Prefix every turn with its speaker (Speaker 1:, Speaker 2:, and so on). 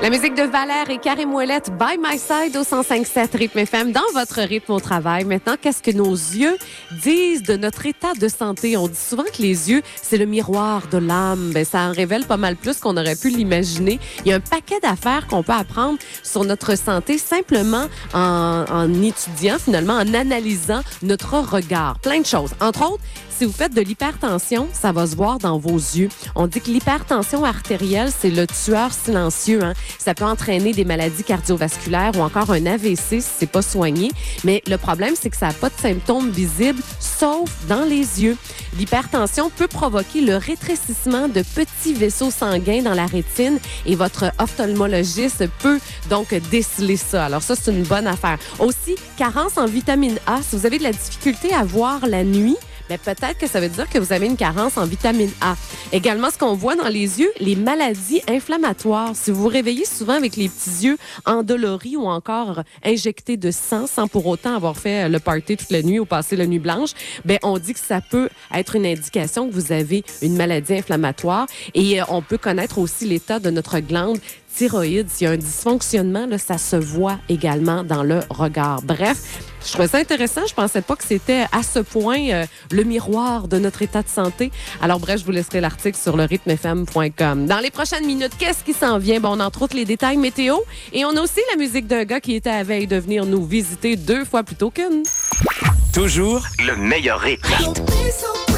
Speaker 1: La musique de Valère et Karim Ouellette, By My Side au 105.7 Rythme FM, dans votre rythme au travail. Maintenant, qu'est-ce que nos yeux disent de notre état de santé? On dit souvent que les yeux, c'est le miroir de l'âme. Ben, ça en révèle pas mal plus qu'on aurait pu l'imaginer. Il y a un paquet d'affaires qu'on peut apprendre sur notre santé simplement en étudiant, finalement, en analysant notre regard. Plein de choses. Entre autres, si vous faites de l'hypertension, ça va se voir dans vos yeux. On dit que l'hypertension artérielle, c'est le tueur silencieux. Hein? Ça peut entraîner des maladies cardiovasculaires ou encore un AVC si c'est pas soigné. Mais le problème, c'est que ça n'a pas de symptômes visibles, sauf dans les yeux. L'hypertension peut provoquer le rétrécissement de petits vaisseaux sanguins dans la rétine et votre ophtalmologiste peut donc déceler ça. Alors ça, c'est une bonne affaire. Aussi, carence en vitamine A. Si vous avez de la difficulté à voir la nuit, mais peut-être que ça veut dire que vous avez une carence en vitamine A. Également, ce qu'on voit dans les yeux, les maladies inflammatoires. Si vous vous réveillez souvent avec les petits yeux endoloris ou encore injectés de sang sans pour autant avoir fait le party toute la nuit ou passer la nuit blanche, ben on dit que ça peut être une indication que vous avez une maladie inflammatoire. Et on peut connaître aussi l'état de notre glande thyroïde. S'il y a un dysfonctionnement, là, ça se voit également dans le regard. Bref, je trouvais ça intéressant. Je pensais pas que c'était à ce point le miroir de notre état de santé. Alors bref, je vous laisserai l'article sur le rythmefm.com. Dans les prochaines minutes, qu'est-ce qui s'en vient? Bon, on a entre autres les détails météo et on a aussi la musique d'un gars qui était à veille de venir nous visiter 2 fois plus tôt qu'une.
Speaker 2: Toujours le meilleur rythme.